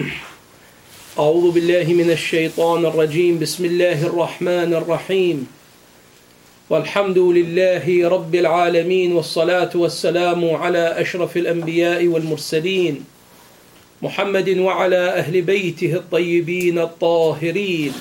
أعوذ بالله من الشيطان الرجيم. بسم الله الرحمن الرحيم، والحمد لله رب العالمين، والصلاة والسلام على أشرف الأنبياء والمرسلين محمد وعلى أهل بيته الطيبين الطاهرين.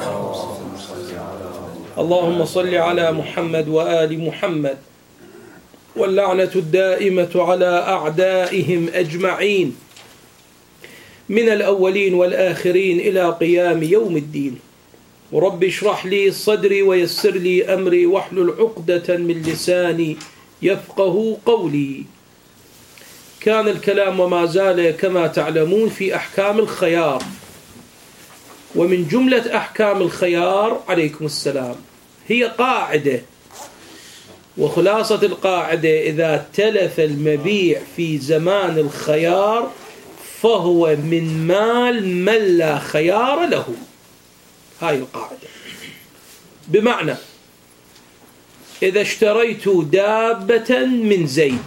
اللهم صل على محمد وآل محمد، واللعنة الدائمة على أعدائهم أجمعين من الأولين والآخرين إلى قيام يوم الدين. ورب اشرح لي صدري ويسر لي أمري واحلل عقدة من لساني يفقه قولي. كان الكلام وما زال كما تعلمون في أحكام الخيار، ومن جملة أحكام الخيار عليكم السلام هي قاعدة، وخلاصة القاعدة: إذا تلف المبيع في زمان الخيار فهو من مال من لا خيار له. هاي القاعدة. بمعنى إذا اشتريت دابة من زيد،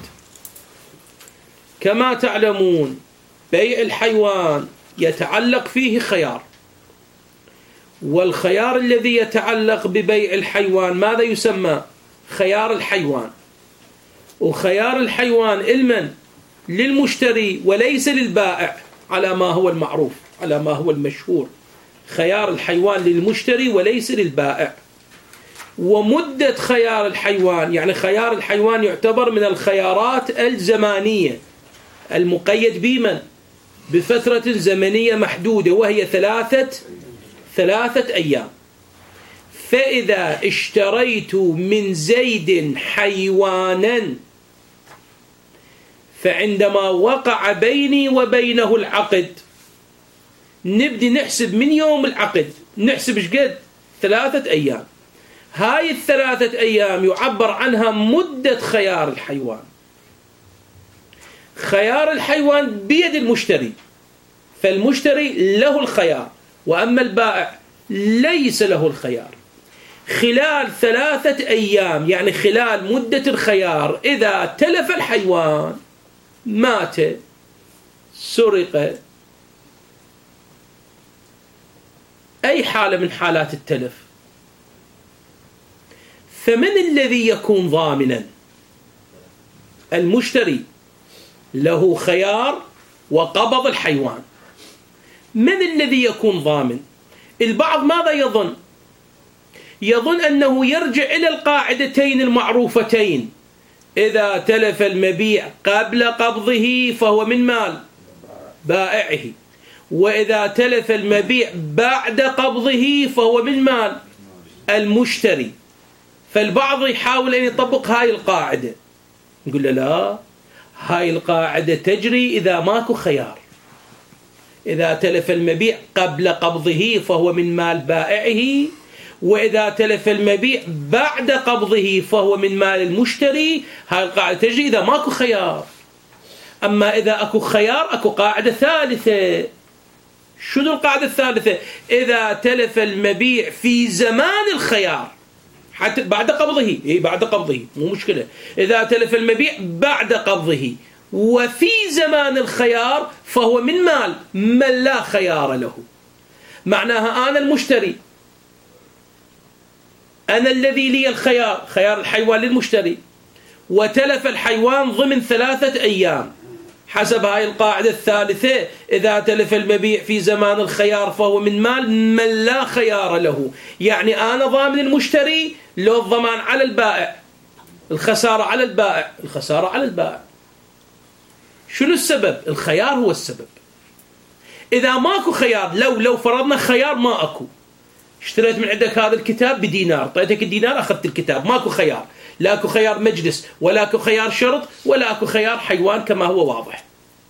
كما تعلمون بيع الحيوان يتعلق فيه خيار، والخيار الذي يتعلق ببيع الحيوان ماذا يسمى؟ خيار الحيوان. وخيار الحيوان المن؟ للمشتري وليس للبائع، على ما هو المعروف، على ما هو المشهور. خيار الحيوان للمشتري وليس للبائع. ومدة خيار الحيوان، يعني خيار الحيوان يعتبر من الخيارات الزمانية المقيد بمن؟ بفترة زمنية محدودة، وهي ثلاثة أيام. فإذا اشتريت من زيد حيوانا، فعندما وقع بيني وبينه العقد نبدي نحسب من يوم العقد، نحسب ايش قد؟ 3 أيام. هاي 3 أيام يعبر عنها مدة خيار الحيوان. خيار الحيوان بيد المشتري، فالمشتري له الخيار، وأما البائع ليس له الخيار. خلال 3 أيام، يعني خلال مدة الخيار، إذا تلف الحيوان، مات، سرق، أي حالة من حالات التلف، فمن الذي يكون ضامنا؟ المشتري له خيار وقبض الحيوان. من الذي يكون ضامن؟ البعض ماذا يظن؟ يظن أنه يرجع إلى القاعدتين المعروفتين: إذا تلف المبيع قبل قبضه فهو من مال بائعه، وإذا تلف المبيع بعد قبضه فهو من مال المشتري. فالبعض يحاول أن يطبق هاي القاعدة، نقول له لا، هاي القاعدة تجري إذا ماكو خيار. إذا تلف المبيع قبل قبضه فهو من مال بائعه، وإذا تلف المبيع بعد قبضه فهو من مال المشتري. هاي القاعدة تجري إذا ماكو خيار. أما إذا أكو خيار أكو قاعدة ثالثة. شنو القاعدة الثالثة؟ إذا تلف المبيع في زمان الخيار، حتى بعد قبضه، بعد قبضه مو مشكلة. إذا تلف المبيع بعد قبضه وفي زمان الخيار فهو من مال من لا خيار له. معناها أنا المشتري، أنا الذي لي الخيار، خيار الحيوان للمشتري، وتلف الحيوان ضمن 3 أيام. حسب هاي القاعدة الثالثة: إذا تلف المبيع في زمان الخيار فهو من مال من لا خيار له. يعني أنا ضامن المشتري، لو الضمان على البائع، الخسارة على البائع، الخسارة على البائع. شنو السبب؟ الخيار هو السبب. إذا ماكو خيار، لو فرضنا خيار ما أكو، اشتريت من عندك هذا الكتاب بدينار، طيتك الدينار أخذت الكتاب، ماكو خيار، لا أكو خيار مجلس، ولا أكو خيار شرط، ولا أكو خيار حيوان كما هو واضح.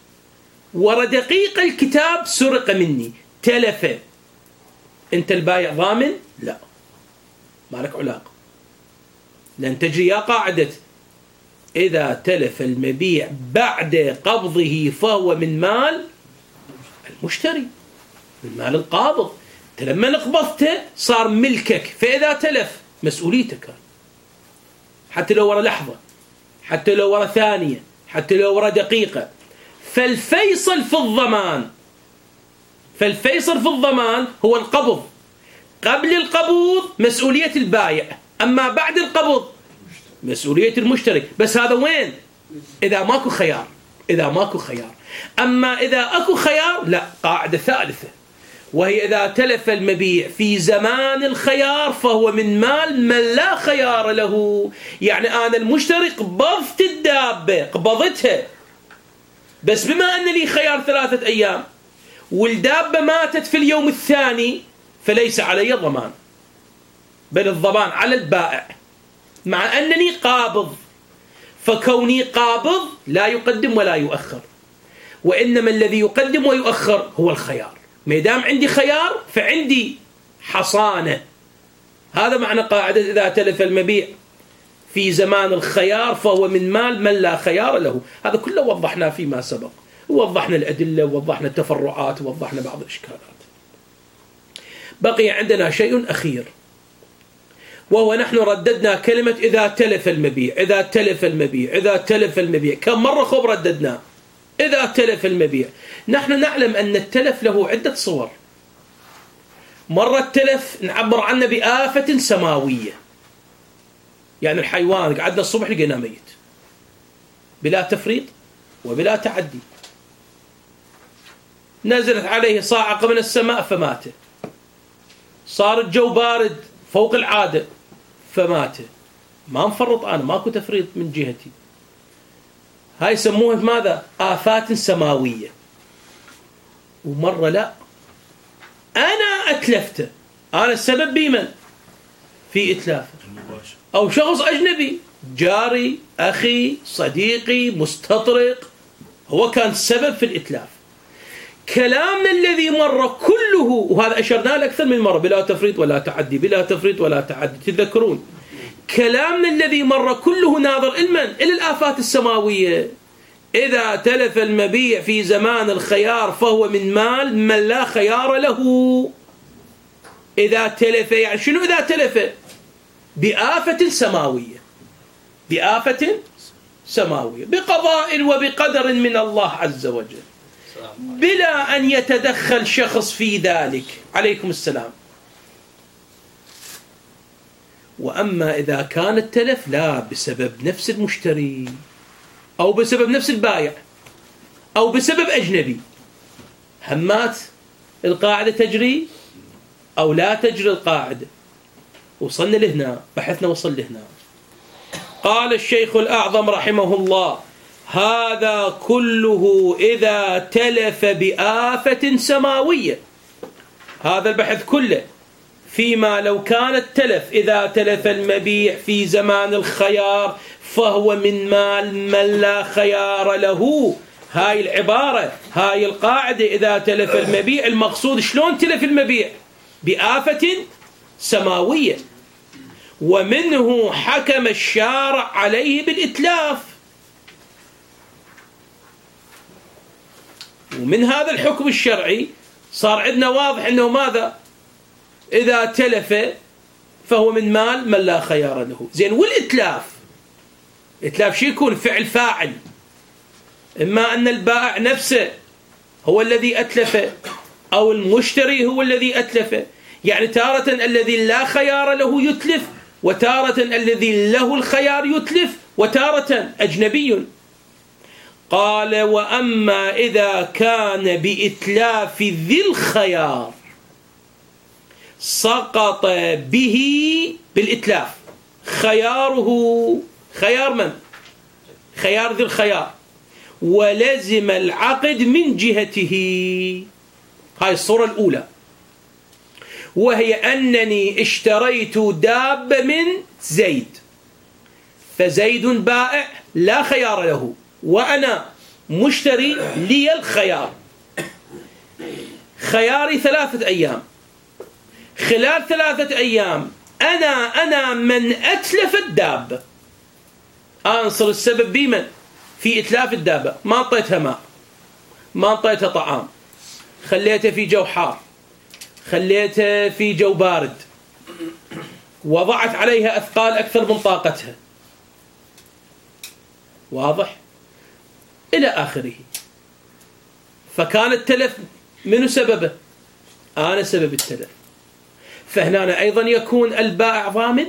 ودقيق الكتاب سرق مني، تلف، أنت البايع ضامن؟ لا، ما لك علاقة، لأن تجري يا قاعدة إذا تلف المبيع بعد قبضه فهو من مال المشتري، من مال القابض. أنت لما قبضته صار ملكك، فإذا تلف مسؤوليتك، حتى لو ورا لحظة، حتى لو ورا ثانية، حتى لو ورا دقيقة. فالفيصل في الضمان فالفيصل في الضمان هو القبض. قبل القبض مسؤولية البائع، أما بعد القبض مسؤولية المشتري. بس هذا وين؟ إذا ماكو خيار. إذا ماكو خيار. أما إذا أكو خيار لا، قاعدة ثالثة، وهي إذا تلف المبيع في زمان الخيار فهو من مال من لا خيار له. يعني أنا المشتري قبضت الدابة، قبضتها، بس بما أن لي خيار 3 أيام والدابة ماتت في اليوم الثاني فليس علي ضمان، بل الضمان على البائع، مع أنني قابض. فكوني قابض لا يقدم ولا يؤخر، وإنما الذي يقدم ويؤخر هو الخيار. ما دام عندي خيار فعندي حصانة. هذا معنى قاعدة إذا تلف المبيع في زمان الخيار فهو من مال من لا خيار له. هذا كله وضحناه فيما سبق، ووضحنا الأدلة ووضحنا التفرعات ووضحنا بعض الإشكالات. بقي عندنا شيء أخير، وهو نحن رددنا كلمة إذا تلف المبيع، إذا تلف المبيع، إذا تلف المبيع. كم مرة خب رددنا إذا تلف المبيع؟ نحن نعلم أن التلف له عدة صور. مرة التلف نعبر عنه بآفة سماوية، يعني الحيوان قعدنا الصبح لقيناه ميت بلا تفريط وبلا تعدي، نزلت عليه صاعقة من السماء فمات، صار الجو بارد فوق العادة فمات. ما نفرط، أنا ماكو تفريط من جهتي. هاي يسموها ماذا؟ آفات سماوية. ومرة لا، أنا أتلفته، أنا السبب بمن؟ في إتلافه، أو شخص أجنبي، جاري، أخي، صديقي، مستطرق، هو كان السبب في الإتلاف. كلامنا الذي مر كله، وهذا أشرنا له أكثر من مرة، بلا تفريط ولا تعدي، بلا تفريط ولا تعدي، تذكرون كلامنا الذي مر كله ناظر إلى الآفات السماوية. إذا تلف المبيع في زمان الخيار فهو من مال من لا خيار له. إذا تلف يعني شنو؟ إذا تلف بآفة سماوية، بآفة سماوية، بقضاء وبقدر من الله عز وجل، بلا أن يتدخل شخص في ذلك. عليكم السلام. وأما إذا كان التلف لا بسبب نفس المشتري، أو بسبب نفس البائع، أو بسبب أجنبي، همات القاعدة تجري أو لا تجري القاعدة. وصلنا لهنا، بحثنا وصل لهنا. قال الشيخ الأعظم رحمه الله: هذا كله إذا تلف بآفة سماوية. هذا البحث كله فيما لو كان التلف إذا تلف المبيع في زمان الخيار فهو من مال من لا خيار له. هاي العبارة، هاي القاعدة، إذا تلف المبيع، المقصود شلون تلف المبيع؟ بآفة سماوية. ومنه حكم الشارع عليه بالإتلاف. ومن هذا الحكم الشرعي صار عندنا واضح أنه ماذا؟ إذا تلف فهو من مال من لا خيار له. زين، والإتلاف، إتلاف شو يكون؟ فعل فاعل، إما أن البائع نفسه هو الذي أتلف، أو المشتري هو الذي أتلف. يعني تارة الذي لا خيار له يتلف، وتارة الذي له الخيار يتلف، وتارة أجنبي. قال: وأما إذا كان بإتلاف ذي الخيار سقط به بالإتلاف خياره، خيار من؟ خيار ذي الخيار، ولزم العقد من جهته. هاي الصورة الأولى، وهي أنني اشتريت دابة من زيد، فزيد بائع لا خيار له، وأنا مشتري لي الخيار. خياري 3 أيام، خلال 3 أيام أنا من أتلف الدابة، أنصر السبب بمن؟ في إتلاف الدابة. ما أعطيتها ماء، ما أعطيتها طعام، خليتها في جو حار، خليتها في جو بارد، وضعت عليها أثقال أكثر من طاقتها، واضح؟ إلى آخره. فكان التلف منه سببه؟ أنا سبب التلف. فهنا أيضا يكون البائع ضامن؟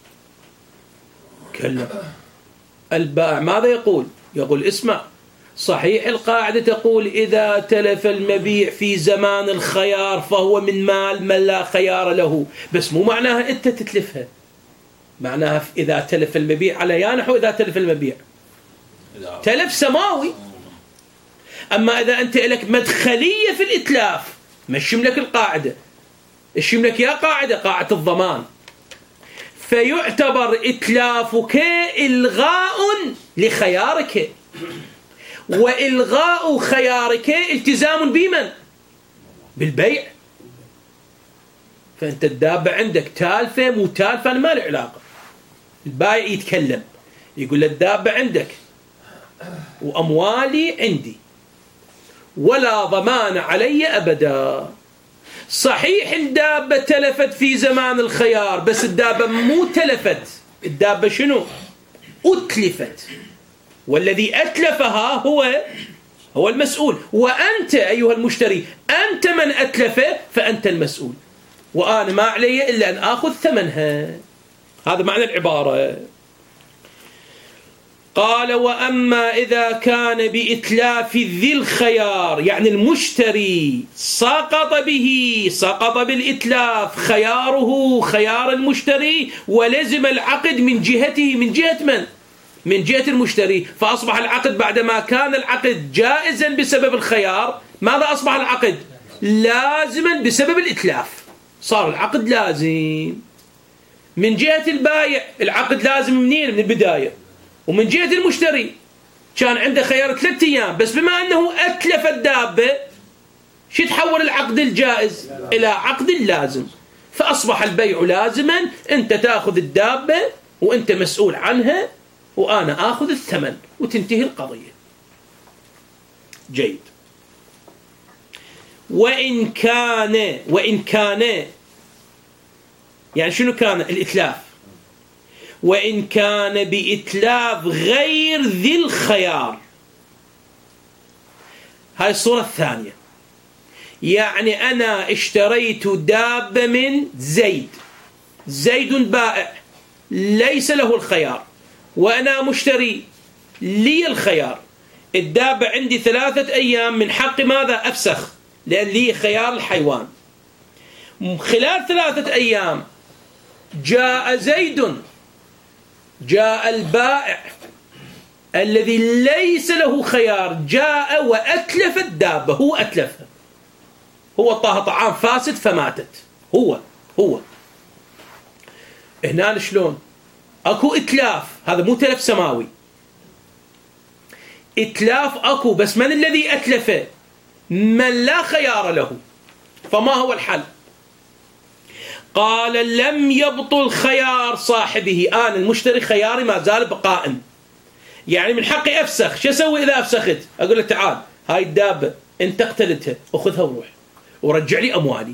كلا. البائع ماذا يقول؟ يقول اسمع، صحيح القاعدة تقول إذا تلف المبيع في زمان الخيار فهو من مال من لا خيار له، بس مو معناها أنت تتلفها، معناها إذا تلف المبيع على يانحو. إذا تلف المبيع تلف سماوي. أما إذا أنت لك مدخلية في الإتلاف مشم لك القاعدة، اشم لك يا قاعدة الضمان، فيعتبر إتلافك إلغاء لخيارك، وإلغاء خيارك التزام بمن؟ بالبيع. فأنت الدابة عندك تالفة مو تالفة، أنا ما لي علاقة. البائع يتكلم يقول الدابة عندك وأموالي عندي ولا ضمان علي أبدا. صحيح الدابة تلفت في زمان الخيار، بس الدابة مو تلفت، الدابة شنو؟ أتلفت، والذي أتلفها هو المسؤول. وأنت أيها المشتري أنت من أتلف، فأنت المسؤول، وأنا ما علي إلا أن أخذ ثمنها. هذا معنى العبارة. قال وأما إذا كان بإتلاف ذي الخيار، يعني المشتري سقط بالإتلاف خياره خيار المشتري، ولزم العقد من جهته، من جهة من؟ من جهة المشتري. فأصبح العقد بعدما كان العقد جائزا بسبب الخيار، ماذا أصبح العقد؟ لازما بسبب الإتلاف، صار العقد لازم. من جهة البائع العقد لازم منين؟ من البداية. ومن جهة المشتري كان عنده خيار 3 أيام، بس بما أنه أتلف الدابة شو تحول العقد الجائز إلى عقد لازم، فأصبح البيع لازما. أنت تأخذ الدابة وأنت مسؤول عنها، وأنا آخذ الثمن، وتنتهي القضية. جيد. وإن كان يعني شنو كان الإتلاف؟ وإن كان بإتلاف غير ذي الخيار. هاي الصورة الثانية. يعني أنا اشتريت دابة من زيد بائع ليس له الخيار، وأنا مشتري لي الخيار. الدابة عندي 3 أيام، من حق ماذا؟ أفسخ، لأن لي خيار الحيوان. خلال 3 أيام جاء زيد، جاء البائع الذي ليس له خيار، جاء وأتلف الدابة، هو أتلفها، هو طاها طعام فاسد فماتت، هو هنا شلون؟ أكو إتلاف، هذا مو تلف سماوي، إتلاف أكو، بس من الذي أتلفه؟ من لا خيار له. فما هو الحل؟ قال لم يبطل خيار صاحبه. أنا المشتري خياري ما زال بقائم، يعني من حقي أفسخ. شو أسوي إذا أفسخت؟ أقول له تعال هاي الدابة أنت اقتلتها، أخذها وروح ورجع لي أموالي.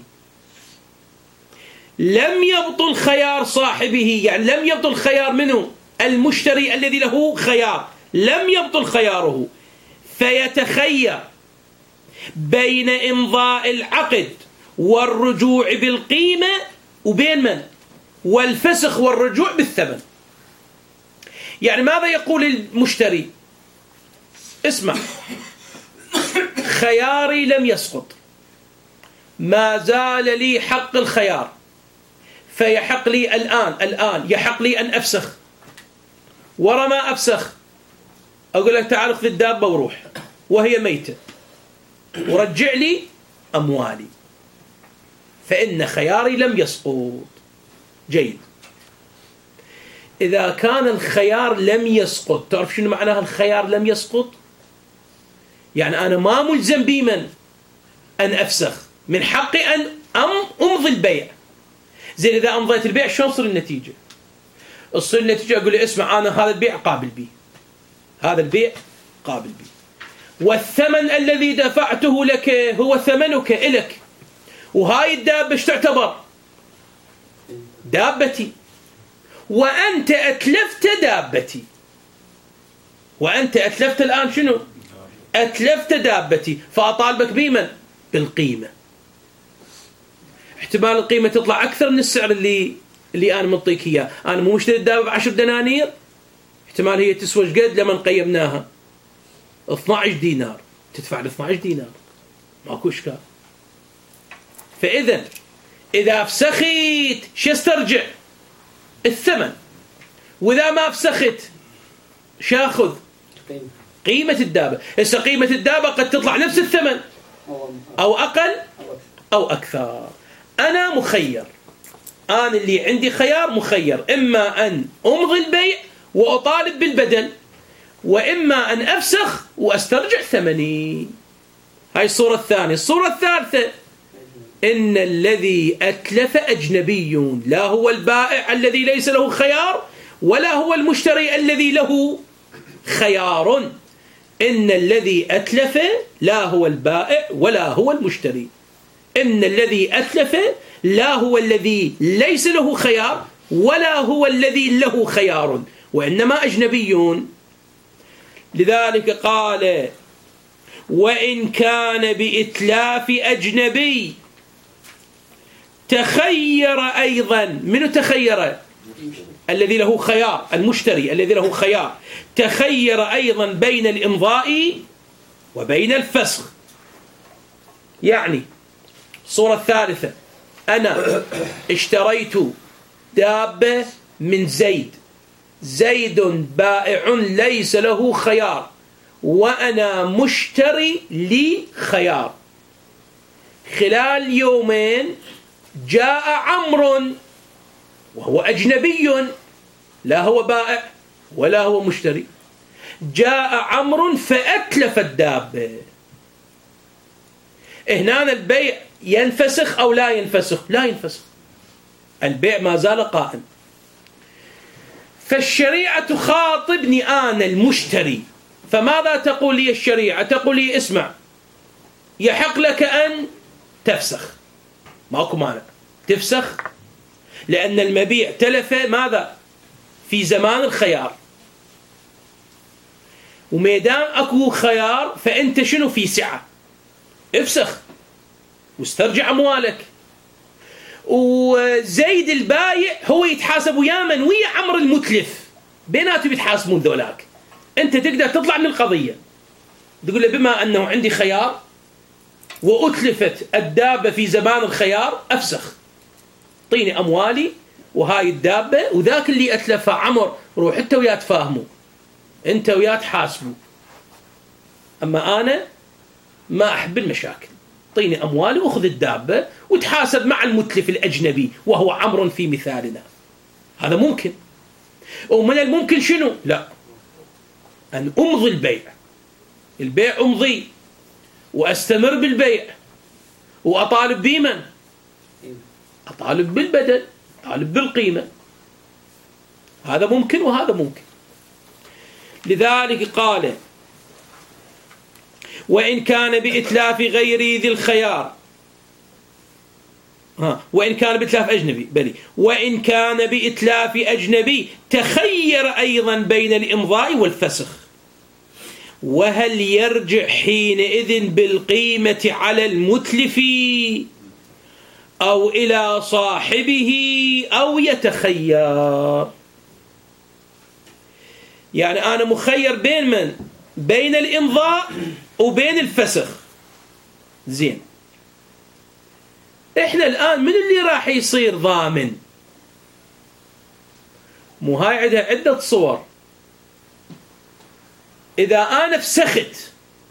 لم يبطل خيار صاحبه، يعني لم يبطل خيار منه؟ المشتري الذي له خيار لم يبطل خياره، فيتخير بين إمضاء العقد والرجوع بالقيمة وبين من؟ والفسخ والرجوع بالثمن. يعني ماذا يقول المشتري؟ اسمع، خياري لم يسقط، ما زال لي حق الخيار، فيحق لي الآن يحق لي أن أفسخ. ورا ما أفسخ أقول لك تعال اخذ الدابة وروح وهي ميتة ورجع لي أموالي، فإن خياري لم يسقط. جيد. إذا كان الخيار لم يسقط، تعرف شنو معناها الخيار لم يسقط؟ يعني أنا ما ملزم بمن أن أفسخ، من حقي أن أمضي البيع. زين إذا أمضيت البيع شلون تصير النتيجة؟ تصير النتيجة أقول لي اسمع، أنا هذا البيع قابل بي، هذا البيع قابل بي، والثمن الذي دفعته لك هو ثمنك إلك، وهاي الدابة ايش تعتبر؟ دابتي، وأنت أتلفت دابتي، وأنت أتلفت الآن شنو؟ أتلفت دابتي، فأطالبك بمن؟ بالقيمة. احتمال القيمة تطلع أكثر من السعر اللي أنا منطيك إياه. أنا مو مشتري الدابة ب10 دنانير، احتمال هي تسوى قد لما قيمناها 12 دينار، تدفع 12 دينار، ماكو إشكال. فإذا إذا فسخت شو استرجع؟ الثمن. وإذا ما فسخت شاخذ قيمة الدابة. هسه قيمة الدابة قد تطلع نفس الثمن أو أقل أو أكثر. أنا مخير، أنا اللي عندي خيار مخير، إما أن أمضي البيع وأطالب بالبدل، وإما أن أفسخ وأسترجع ثمني. هاي الصورة الثانية. الصورة الثالثة: إن الذي أتلف أجنبي، لا هو البائع الذي ليس له خيار، ولا هو المشتري الذي له خيار. إن الذي أتلف لا هو البائع ولا هو المشتري. إن الذي أتلف لا هو الذي ليس له خيار ولا هو الذي له خيار، وإنما أجنبيون. لذلك قال: وإن كان بإتلاف أجنبي تخير أيضا. من تخير؟ الذي له خيار، المشتري الذي له خيار. تخير أيضا بين الإمضاء وبين الفسخ. يعني الصورة الثالثة: أنا اشتريت دابة من زيد، زيد بائع ليس له خيار، وأنا مشتري لي خيار. خلال يومين جاء عمرو وهو أجنبي، لا هو بائع ولا هو مشتري. جاء عمرو فأتلف الدابة. هنا البيع ينفسخ أو لا ينفسخ؟ لا ينفسخ، البيع ما زال قائم. فالشريعة تخاطبني أنا المشتري، فماذا تقول لي الشريعة؟ تقول لي: اسمع، يحق لك أن تفسخ، ماكو مانع تفسخ، لأن المبيع تلف ماذا؟ في زمان الخيار. وميدام أكو خيار فأنت شنو؟ في سعة، افسخ واسترجع أموالك. وزيد البايع هو يتحاسب ويا من؟ ويا عمرو المتلف، بيناتهم يتحاسبون ذولاك. أنت تقدر تطلع من القضية، تقول له: بما أنه عندي خيار وأتلفت الدابة في زمان الخيار، أفسخ، طيني أموالي وهاي الدابة، وذاك اللي أتلفها عمر روح أنت وياه تفاهموا، أنت وياه تحاسبوا، أما أنا ما أحب المشاكل، طيني أموالي وأخذ الدابة وتحاسب مع المتلف الأجنبي وهو عمرو في مثالنا. هذا ممكن. ومن الممكن شنو؟ لا، أن أمضي البيع أمضي وأستمر بالبيع وأطالب بمن؟ أطالب بالبدل، أطالب بالقيمة. هذا ممكن وهذا ممكن. لذلك قال: وإن كان بإتلاف غير ذي الخيار، وإن كان بإتلاف أجنبي، وإن كان بإتلاف أجنبي تخير أيضا بين الإمضاء والفسخ. وهل يرجع حينئذ بالقيمة على المتلف أو إلى صاحبه أو يتخير؟ يعني أنا مخير بين من؟ بين الإمضاء وبين الفسخ. زين، إحنا الآن من اللي راح يصير ضامن؟ مو هاي عندها عدة صور. إذا أنا فسخت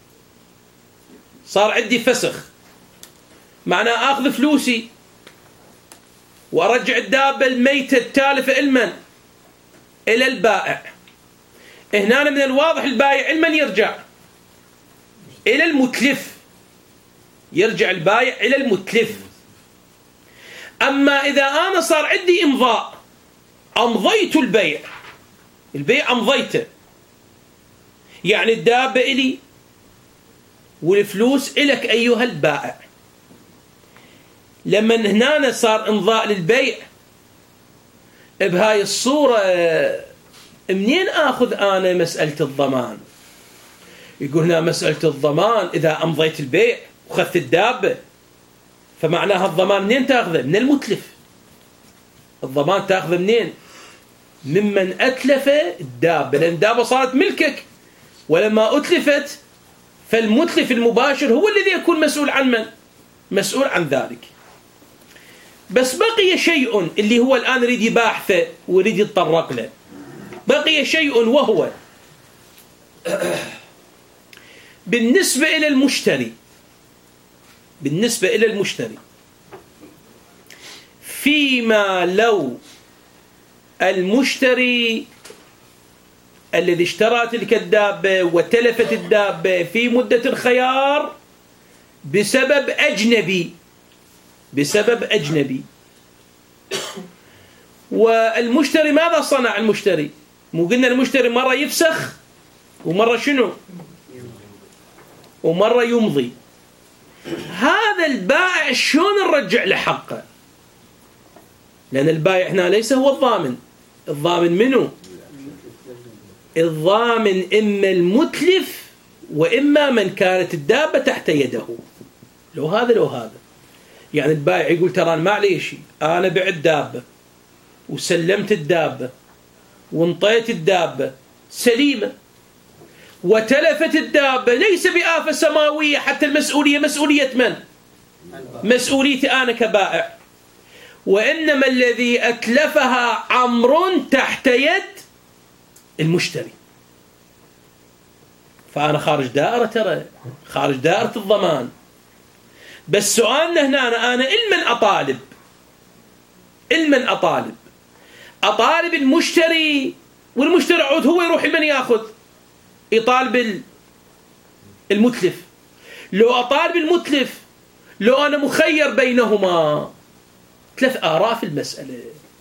صار عندي فسخ، معناه أخذ فلوسي وأرجع الدابة الميتة التالفة إلمن؟ إلى البائع. هنا من الواضح البائع إلمن يرجع؟ إلى المتلف. يرجع البائع إلى المتلف. أما إذا أنا صار عندي إمضاء، أمضيت البيع أمضيته، يعني الدابة إلي والفلوس إلك أيها البائع. لما هنا صار إمضاء للبيع، بهاي الصورة منين آخذ أنا مسألة الضمان؟ يقول هنا مسألة الضمان إذا أمضيت البيع وخذت الدابة، فمعناها الضمان منين تأخذه؟ من المتلف. الضمان تأخذه منين؟ ممن أتلف الدابة، لأن الدابة صارت ملكك، ولما أتلفت فالمتلف المباشر هو الذي يكون مسؤول عن من؟ مسؤول عن ذلك. بس بقي شيء اللي هو الآن يريد يباحثه ويريد يتطرق له. بقي شيء وهو بالنسبة إلى المشتري، بالنسبة إلى المشتري فيما لو المشتري الذي اشترى تلك الدابة وتلفت الدابة في مدة الخيار بسبب أجنبي، بسبب أجنبي، والمشتري ماذا صنع المشتري؟ مو قلنا المشتري مرة يفسخ ومرة شنو؟ ومرة يمضي. هذا البائع شلون نرجع له حقه؟ لأن البائع هنا ليس هو الضامن. الضامن منه؟ الضامن إما المتلف وإما من كانت الدابة تحت يده. لو هذا لو هذا، يعني البائع يقول ترى أنا معليش، أنا بعت دابة وسلمت الدابة وانطيت الدابة سليمة وتلفت الدابة، ليس بآفة سماوية، حتى المسؤولية مسؤولية من؟ مسؤوليتي أنا كبائع، وإنما الذي أتلفها أمر تحت يد المشتري. فأنا خارج دائرة، ترى خارج دائرة الضمان. بس سؤالنا هنا أنا إلمن أطالب؟ إلمن أطالب؟ أطالب المشتري، والمشتري عود هو يروح لمن يأخذ؟ يطالب المتلف. لو أطالب المتلف، لو أنا مخير بينهما، ثلاث آراء في المسألة.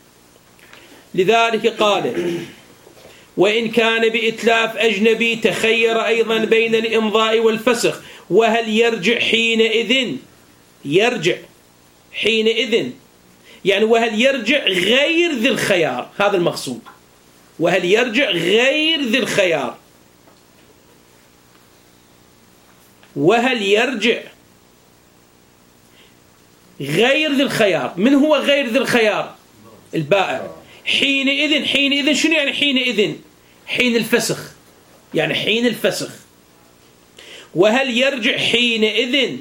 لذلك قال وإن كان بإتلاف أجنبي تخير أيضا بين الإمضاء والفسخ، وهل يرجع حينئذ؟ يرجع حينئذ يعني وهل يرجع غير ذي الخيار، هذا المقصود. وهل يرجع غير ذي الخيار؟ وهل يرجع غير ذي الخيار؟ من هو غير ذي الخيار؟ البائع. حينئذ، حينئذ شنو يعني حينئذ؟ حين الفسخ، يعني حين الفسخ. وهل يرجع حينئذ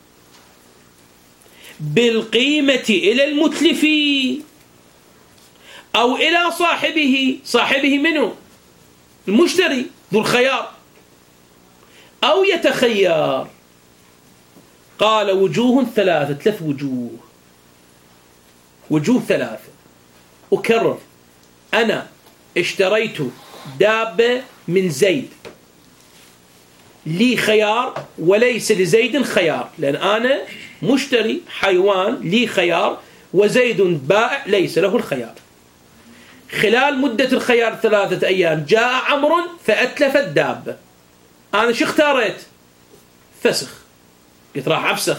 بالقيمة إلى المتلف أو إلى صاحبه؟ صاحبه منه؟ المشتري ذو الخيار. أو يتخير؟ قال وجوه ثلاثة، ثلاث وجوه، وجوه ثلاثة. أكرر، أنا اشتريت دابة من زيد، لي خيار وليس لزيد خيار، لأن أنا مشتري حيوان لي خيار وزيد بائع ليس له الخيار. خلال مدة الخيار 3 أيام جاء عمرو فأتلف الدابة، أنا شو اختاريت؟ فسخ. قلت راح أفسخ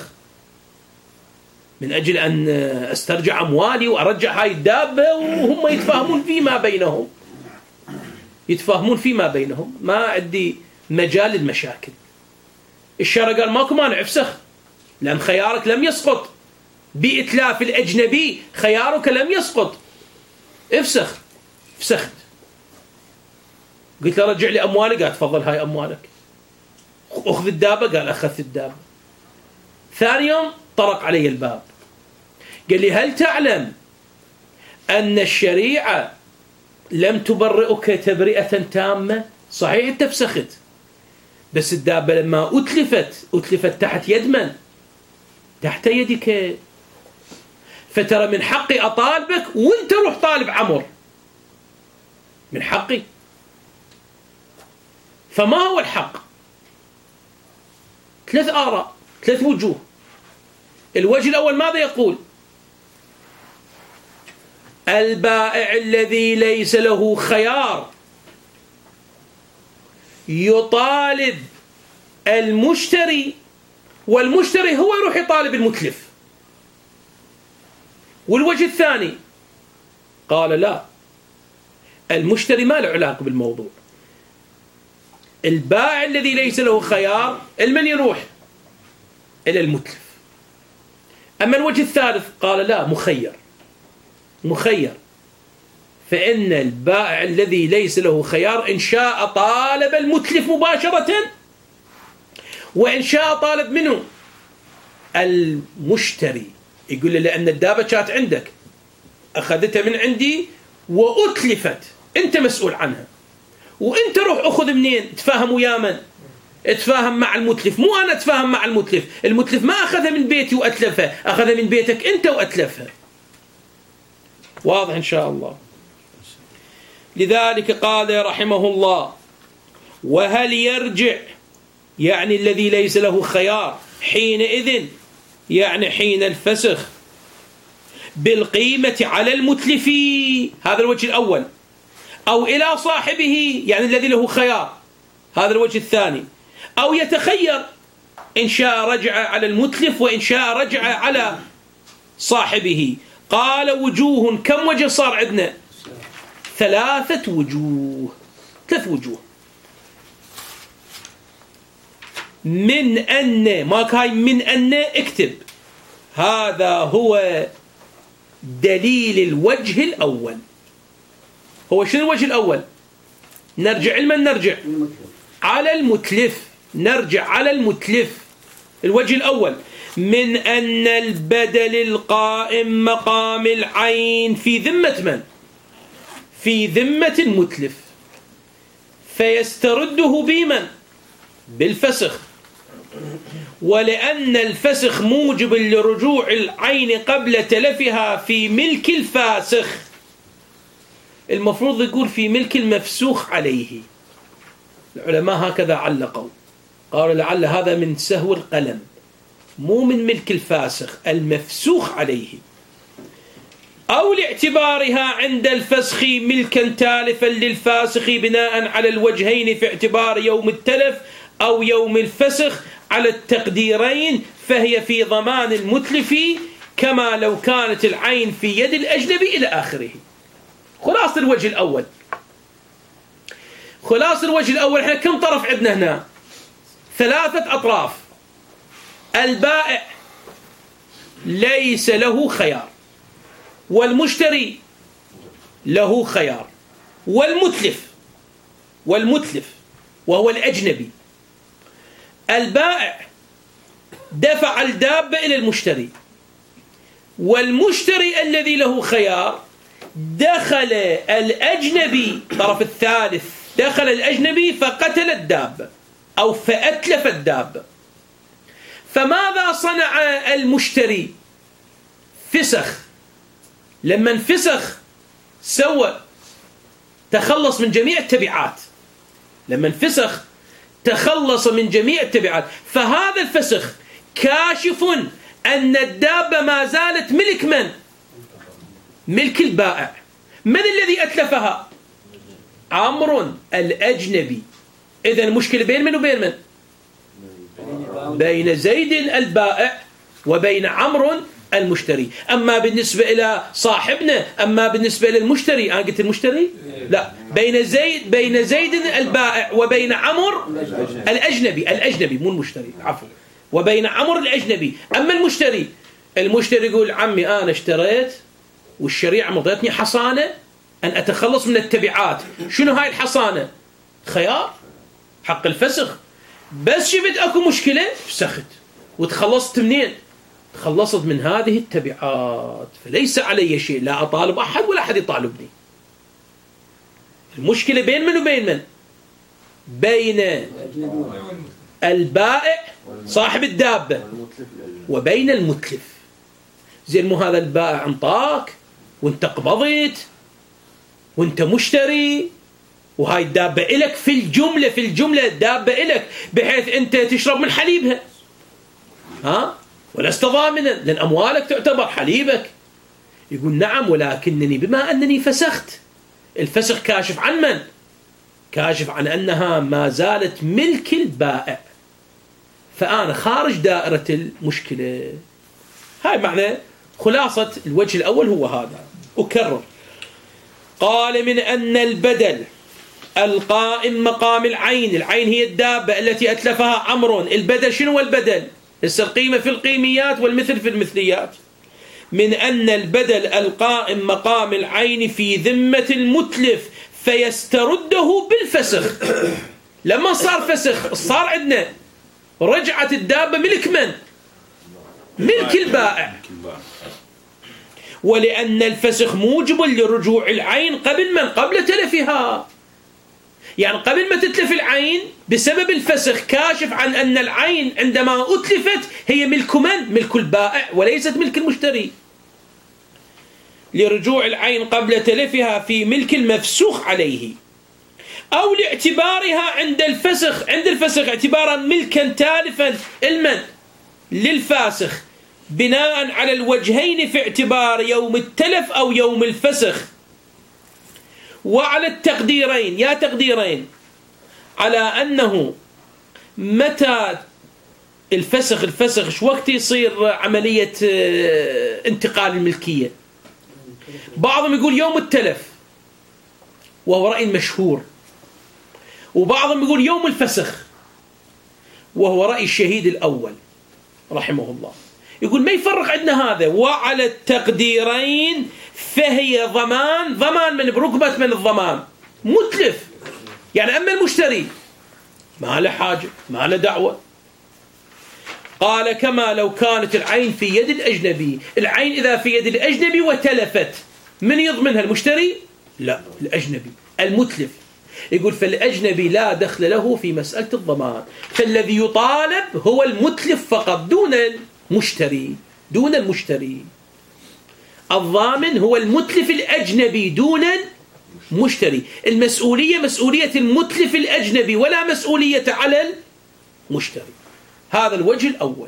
من أجل أن أسترجع أموالي وأرجع هاي الدابة، وهم يتفاهمون فيما بينهم، يتفاهمون فيما بينهم، ما عندي مجال للمشاكل. الشرع قال ماكو مانع، افسخ، لأن خيارك لم يسقط بإتلاف الأجنبي، خيارك لم يسقط، افسخ. فسخت. قلت له رجع لي أموالي، قال تفضل هاي أموالك. أخذ الدابة، قال أخذت الدابة. ثاني يوم طرق علي الباب، قال لي هل تعلم أن الشريعة لم تبرئك تبرئة تامة؟ صحيح أنت فسخت، بس الدابة لما أتلفت تحت يد من؟ تحت يدك. فترى من حقي أطالبك وانت روح طالب عمر، من حقي. فما هو الحق؟ 3 آراء، 3 وجوه. الوجه الأول ماذا يقول؟ البائع الذي ليس له خيار يطالب المشتري، والمشتري هو يروح يطالب المتلف. والوجه الثاني قال لا، المشتري ما له علاقة بالموضوع. البائع الذي ليس له خيار المن يروح؟ إلى المتلف. أما الوجه الثالث قال لا، مخير، فإن البائع الذي ليس له خيار إن شاء طالب المتلف مباشرة، وإن شاء طالب منه المشتري. يقول له لأن الدابة كانت عندك، أخذتها من عندي وأتلفت، أنت مسؤول عنها، وأنت روح أخذ منين؟ تفاهم ويا من؟ اتفاهم مع المتلف، مو أنا اتفاهم مع المتلف. المتلف ما أخذها من بيتي وأتلفها، أخذها من بيتك أنت وأتلفها. واضح إن شاء الله. لذلك قال رحمه الله: وهل يرجع، يعني الذي ليس له خيار حينئذ، يعني حين الفسخ، بالقيمة على المتلف، هذا الوجه الأول، أو إلى صاحبه، يعني الذي له خيار، هذا الوجه الثاني، أو يتخير، إن شاء رجع على المتلف وإن شاء رجع على صاحبه. قال: وجوه، كم وجه صار عندنا؟ 3 وجوه. 3 وجوه. من أن، ما كاين من أن، اكتب هذا هو دليل الوجه الأول. هو شنو الوجه الأول؟ نرجع لمن؟ نرجع على المتلف، نرجع على المتلف. الوجه الأول: من أن البدل القائم مقام العين في ذمة من؟ في ذمة المتلف، فيسترده بمن؟ بالفسخ. ولأن الفسخ موجب لرجوع العين قبل تلفها في ملك الفاسخ، المفروض يقول في ملك المفسوخ عليه. العلماء هكذا علقوا، قالوا لعل هذا من سهو القلم، مو من ملك الفاسخ، المفسوخ عليه، أو لاعتبارها عند الفسخ ملكا تالفا للفاسخ بناء على الوجهين في اعتبار يوم التلف أو يوم الفسخ على التقديرين، فهي في ضمان المتلف كما لو كانت العين في يد الأجنبي إلى آخره. خلاص الوجه الأول، خلاص الوجه الأول، احنا كم طرف عندنا هنا؟ 3 أطراف. البائع ليس له خيار، والمشتري له خيار، والمتلف وهو الأجنبي. البائع دفع الدابة إلى المشتري، والمشتري الذي له خيار دخل الأجنبي، طرف الثالث، دخل الأجنبي فقتل الدابة أو فأتلف الدابة. فماذا صنع المشتري؟ فسخ. لما انفسخ سوى تخلص من جميع التبعات، لما انفسخ تخلص من جميع التبعات. فهذا الفسخ كاشف أن الدابة ما زالت ملك من؟ ملك البائع. من الذي أتلفها؟ عمرو الأجنبي. إذن المشكلة بين من وبين من؟ بين زيد البائع وبين عمرو المشتري. أما بالنسبة إلى صاحبنا، أما بالنسبة إلى المشتري، أنا قلت المشتري؟ لا، بين زيد البائع وبين عمرو الأجنبي مو المشتري، عفوا، وبين عمرو الأجنبي. أما المشتري يقول: عمي أنا اشتريت والشريعة مضيتني حصانة أن أتخلص من التبعات. شنو هاي الحصانة؟ خيار، حق الفسخ. بس شفت أكو مشكلة فسخت، وتخلصت منين؟ تخلصت من هذه التبعات، فليس علي شيء، لا أطالب أحد ولا أحد يطالبني. المشكلة بين من وبين من؟ بين البائع صاحب الدابة وبين المتلف. زين، مو هذا البائع انطاك وانت قبضت وانت مشتري، وهاي الدابة إلك في الجملة الدابة إلك، بحيث أنت تشرب من حليبها، ولست ضامنا، لأن أموالك تعتبر حليبك. يقول: نعم، ولكنني بما أنني فسخت، الفسخ كاشف عن من؟ كاشف عن أنها ما زالت ملك البائع، فأنا خارج دائرة المشكلة. هاي معنى خلاصة الوجه الأول هو هذا. أكرر، قال: من أن البدل القائم مقام العين، العين هي الدابة التي أتلفها عمرو. البدل شنو هو البدل؟ هسه القيمة في القيميات والمثل في المثليات. من أن البدل القائم مقام العين في ذمة المتلف فيسترده بالفسخ. لما صار فسخ صار عندنا رجعت الدابة ملك من؟ ملك البائع. ولأن الفسخ موجب لرجوع العين قبل من؟ قبل تلفها. يعني قبل ما تتلف العين بسبب الفسخ كاشف عن أن العين عندما أتلفت هي ملك من؟ ملك البائع وليست ملك المشتري. لرجوع العين قبل تلفها في ملك المفسوخ عليه، أو لاعتبارها عند الفسخ اعتبارا ملكا تالفا المن للفاسخ بناء على الوجهين في اعتبار يوم التلف أو يوم الفسخ، وعلى التقديرين، يا تقديرين، على أنه متى الفسخ شو وقت يصير عملية انتقال الملكية. بعضهم يقول يوم التلف وهو رأي مشهور، وبعضهم يقول يوم الفسخ وهو رأي الشهيد الأول رحمه الله. يقول ما يفرق عندنا هذا. وعلى التقديرين فهي ضمان من بركبة من الضمان متلف. يعني أما المشتري ما له حاجة ما له دعوة. قال كما لو كانت العين في يد الأجنبي. العين إذا في يد الأجنبي وتلفت من يضمنها؟ المشتري؟ لا، الأجنبي المتلف. يقول فالأجنبي لا دخل له في مسألة الضمان، فالذي يطالب هو المتلف فقط دون المشتري. الضامن هو المتلف الأجنبي دون المشتري. المسؤولية مسؤولية المتلف الأجنبي ولا مسؤولية على المشتري. هذا الوجه الأول.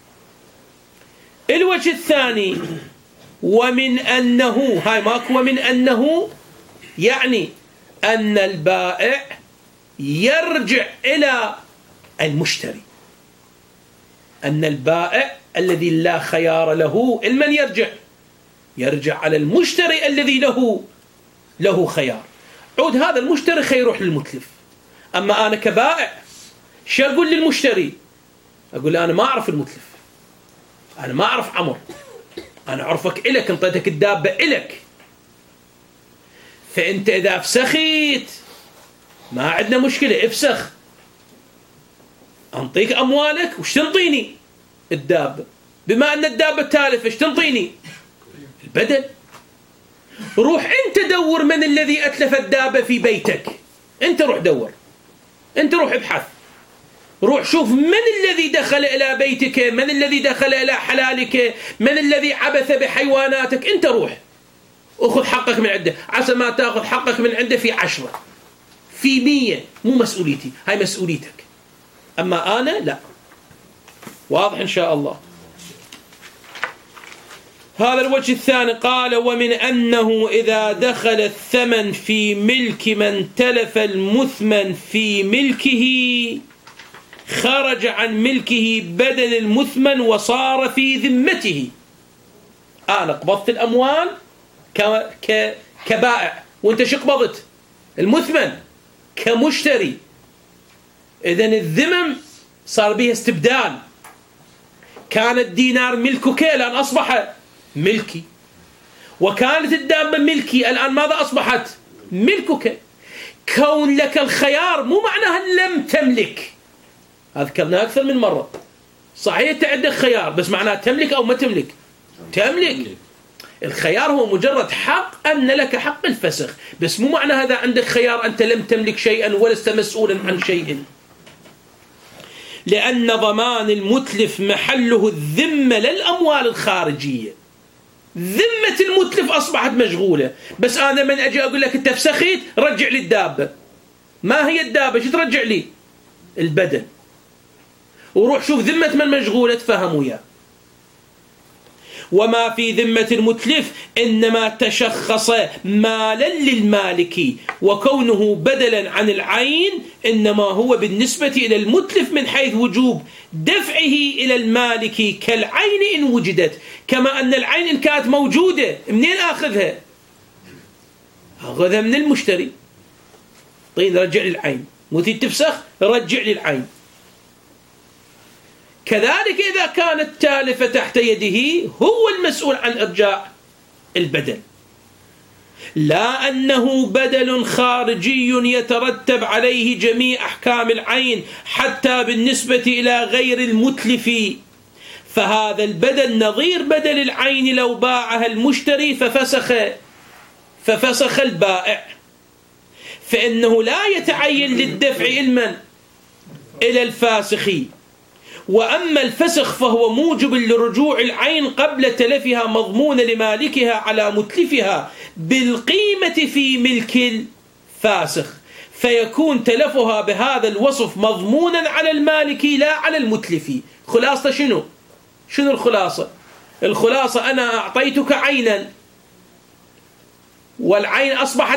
الوجه الثاني ومن أنه، هاي ماكو ومن أنه، يعني أن البائع يرجع إلى المشتري. أن البائع الذي لا خيار له المن يرجع على المشتري الذي له خيار. عود هذا المشتري خير يروح للمتلف. أما أنا كبائع شو أقول للمشتري؟ أقول أنا ما أعرف المتلف، أنا ما أعرف عمر، أنا أعرفك إلك، انطيتك الدابة إلك، فأنت إذا فسخيت ما عندنا مشكلة، افسخ، أنطيك أموالك وش تنطيني؟ الدابة. بما أن الدابة تالفة ايش تنطيني؟ البدل. روح أنت دور من الذي أتلف الدابة في بيتك. أنت روح دور، أنت روح ابحث، روح شوف من الذي دخل إلى بيتك، من الذي دخل إلى حلالك، من الذي عبث بحيواناتك. أنت روح أخذ حقك من عنده. عسى ما تأخذ حقك من عنده في 10 في 100، مو مسؤوليتي، هاي مسؤوليتك. أما أنا لا. واضح إن شاء الله. هذا الوجه الثاني. قال ومن أنه إذا دخل الثمن في ملك من تلف المثمن في ملكه خرج عن ملكه بدل المثمن وصار في ذمته. أنا قبضت الأموال كبائع، وانت شو قبضت؟ المثمن كمشتري. إذن الذمم صار بها استبدال. كان الدينار ملكك الآن أصبح ملكي، وكانت الدابة ملكي الآن ماذا أصبحت؟ ملكك. كون لك الخيار مو معناها لم تملك. هذا ذكرناه أكثر من مرة. صحيح أنت عندك خيار، بس معناه تملك أو ما تملك؟ تملك. الخيار هو مجرد حق أن لك حق الفسخ، بس مو معنى هذا عندك خيار أنت لم تملك شيئا ولست مسؤولا عن شيء. لأن ضمان المتلف محله الذمة للأموال الخارجية. ذمة المتلف أصبحت مشغولة، بس أنا من أجي أقول لك أنت فسخيت رجع لي الدابة. ما هي الدابة؟ شو ترجع لي؟ البدن. وروح شوف ذمة من مشغولة تفهم وياه. وما في ذمة المتلف إنما تشخص مالا للمالك، وكونه بدلا عن العين إنما هو بالنسبة إلى المتلف من حيث وجوب دفعه إلى المالك كالعين إن وجدت. كما أن العين إن كانت موجودة منين آخذها؟ أخذها من المشتري. طيب رجع لي العين، مو تفسخ رجع لي العين. كذلك إذا كانت تالفة تحت يده هو المسؤول عن إرجاع البدل، لا أنه بدل خارجي يترتب عليه جميع أحكام العين حتى بالنسبة إلى غير المتلف، فهذا البدل نظير بدل العين لو باعها المشتري ففسخ البائع، فإنه لا يتعين للدفع إلى الفاسخ. وأما الفسخ فهو موجب لرجوع العين قبل تلفها مضمون لمالكها على متلفها بالقيمة في ملك الفاسخ، فيكون تلفها بهذا الوصف مضمونا على المالك لا على المتلف. خلاصة شنو الخلاصة أنا أعطيتك عينا والعين أصبحت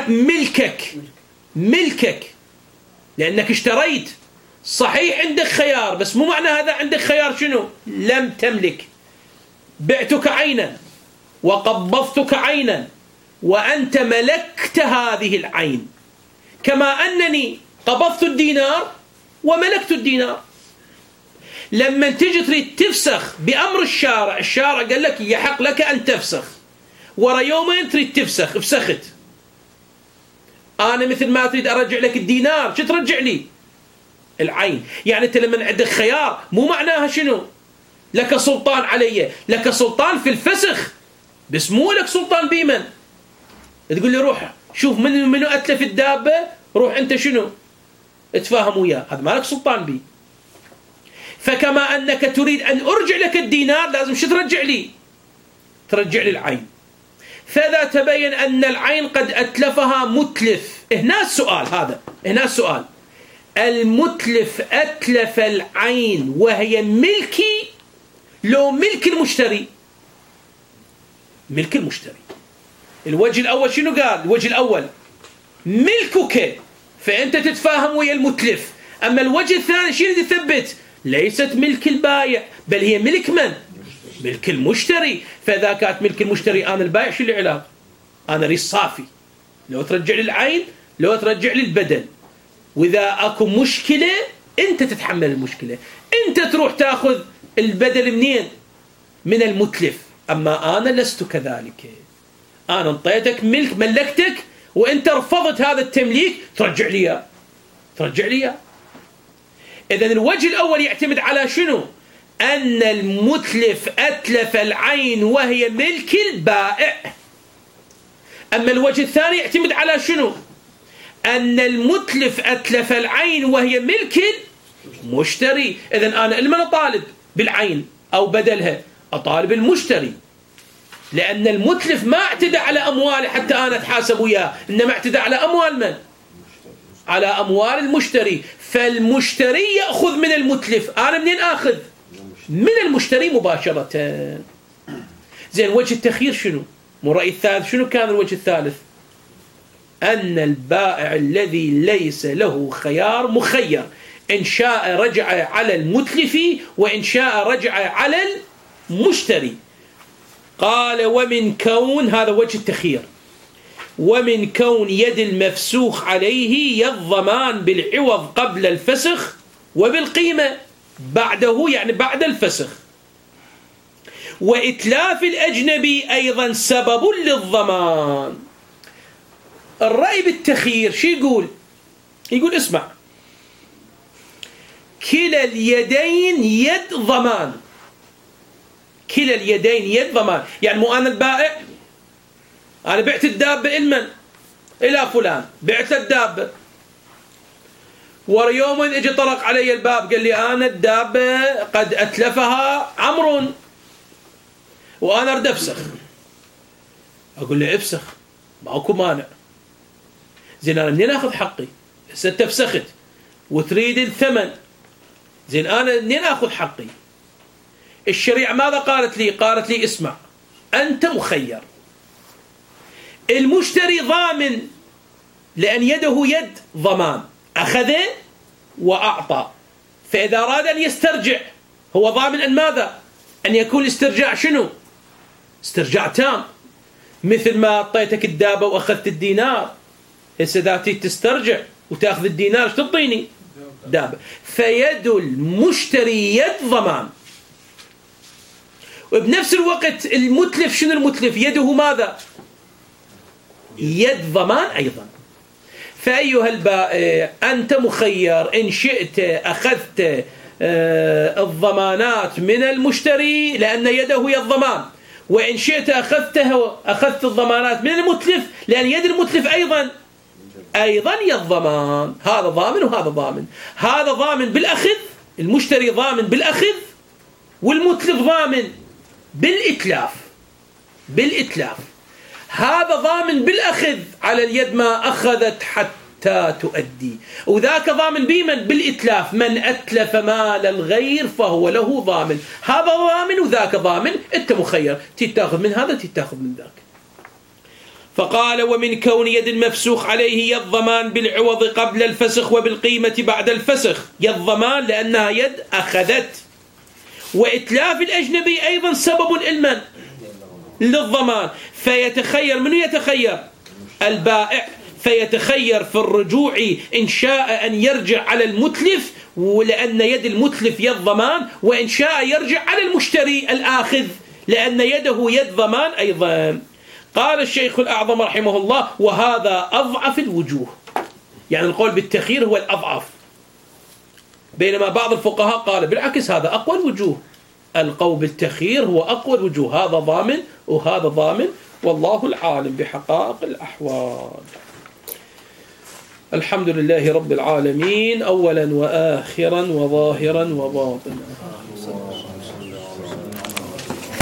ملكك لأنك اشتريت. صحيح عندك خيار، بس مو معنى هذا عندك خيار شنو؟ لم تملك. بعتك عينا وقبضتك عينا وأنت ملكت هذه العين، كما أنني قبضت الدينار وملكت الدينار. لما تجي تريد تفسخ بأمر الشارع قال لك يحق لك أن تفسخ، ورا يومين تريد تفسخ، فسخت. أنا مثل ما تريد أرجع لك الدينار، شو ترجع لي؟ العين. يعني أنت لما عندك خيار مو معناها شنو؟ لك سلطان علي، لك سلطان في الفسخ، بس مو لك سلطان بيمن. تقول لي روح شوف منو أتلف الدابة، روح أنت شنو اتفاهم وياه، هذا ما لك سلطان بي. فكما أنك تريد أن أرجع لك الدينار لازم شو ترجع لي؟ ترجع لي العين. فإذا تبين أن العين قد أتلفها متلف، هنا السؤال المتلف أتلف العين وهي ملكي لو ملك المشتري؟ ملك المشتري. الوجه الأول شنو قال؟ الوجه الأول ملكك، فأنت تتفاهم ويا المتلف. أما الوجه الثاني شنو يثبت؟ ليست ملك البائع، بل هي ملك من؟ ملك المشتري. فإذا كانت ملك المشتري أنا البائع شو العلاقة؟ أنا ريس صافي، لو ترجع لي العين لو ترجع لي البدل. وإذا أكو مشكلة أنت تتحمل المشكلة، أنت تروح تأخذ البدل منين؟ من المتلف. أما أنا لست كذلك، أنا انطيتك ملك، ملكتك، وأنت رفضت هذا التمليك، ترجع لي. إذن الوجه الأول يعتمد على شنو؟ أن المتلف أتلف العين وهي ملك البائع. أما الوجه الثاني يعتمد على شنو؟ أن المتلف أتلف العين وهي ملك المشتري. إذن أنا لمن أطالب بالعين أو بدلها؟ أطالب المشتري، لأن المتلف ما اعتدى على أمواله حتى أنا أتحاسب وياه، إنما اعتدى على أموال من؟ على أموال المشتري. فالمشتري يأخذ من المتلف، أنا منين آخذ؟ من المشتري مباشرة. زين، وجه التخيير شنو؟ رأي الثالث شنو كان الوجه الثالث؟ أن البائع الذي ليس له خيار مخير، إن شاء رجع على المتلف وإن شاء رجع على المشتري. قال ومن كون، هذا وجه التخيير، ومن كون يد المفسوخ عليه يد ضمان بالعوض قبل الفسخ وبالقيمة بعده، يعني بعد الفسخ. وإتلاف الأجنبي أيضا سبب للضمان. الرأي بالتخيير شو يقول؟ يقول اسمع، كلا اليدين يد ضمان. كلا اليدين يد ضمان، يعني مو أنا البائع، أنا بعت الدابة إلى فلان، بعت الدابة، وريوم اجى طرق علي الباب قال لي أنا الدابة قد أتلفها عمرو وأنا أريد أفسخ. أقول له افسخ، ماكو مانع. زين، أنا منين أخذ حقي؟ هسه أنت فسخت وتريد الثمن، زين أنا منين أخذ حقي؟ الشريعة ماذا قالت لي؟ قالت لي اسمع، أنت مخير. المشتري ضامن لأن يده يد ضمان، أخذ وأعطى، فإذا أراد أن يسترجع هو ضامن أن ماذا؟ أن يكون الاسترجاع شنو؟ استرجاع تام. مثل ما أعطيتك الدابة وأخذت الدينار، هسه إذا تسترجع وتأخذ الدينار ايش تعطيني؟ دابة. فيد المشتري يد ضمان، وبنفس الوقت المتلف شنو المتلف؟ يده ماذا؟ يد ضمان أيضا. فأيها البائع أنت مخير، إن شئت أخذت الضمانات من المشتري لأن يده يد ضمان، وإن شئت أخذت الضمانات من المتلف لأن يد المتلف أيضا يد ضمان. هذا ضامن وهذا ضامن. هذا ضامن بالأخذ، المشتري ضامن بالأخذ، والمتلف ضامن بالإتلاف. هذا ضامن بالأخذ على اليد ما أخذت حتى تؤدي، وذاك ضامن بمن؟ بالإتلاف. من أتلف مال الغير فهو له ضامن. هذا ضامن وذاك ضامن، أنت مخير، تتاخذ من هذا تتاخذ من ذاك. فقال: ومن كون يد المفسوخ عليه يد ضمان بالعوض قبل الفسخ وبالقيمة بعد الفسخ. يد ضمان لأنها يد أخذت. وإتلاف الأجنبي أيضا سبب المن للضمان. فيتخير، من يتخير؟ البائع. فيتخير في الرجوع إن شاء أن يرجع على المتلف لأن يد المتلف يد ضمان، وإن شاء يرجع على المشتري الآخذ لأن يده يد ضمان أيضا. قال الشيخ الأعظم رحمه الله: وهذا أضعف الوجوه، يعني القول بالتخيير هو الأضعف، بينما بعض الفقهاء قال بالعكس هذا أقوى الوجوه، القول بالتخيير هو أقوى الوجوه، هذا ضامن وهذا ضامن، والله العالم بحقائق الأحوال. الحمد لله رب العالمين، أولا وآخرا وظاهرا وباطنا.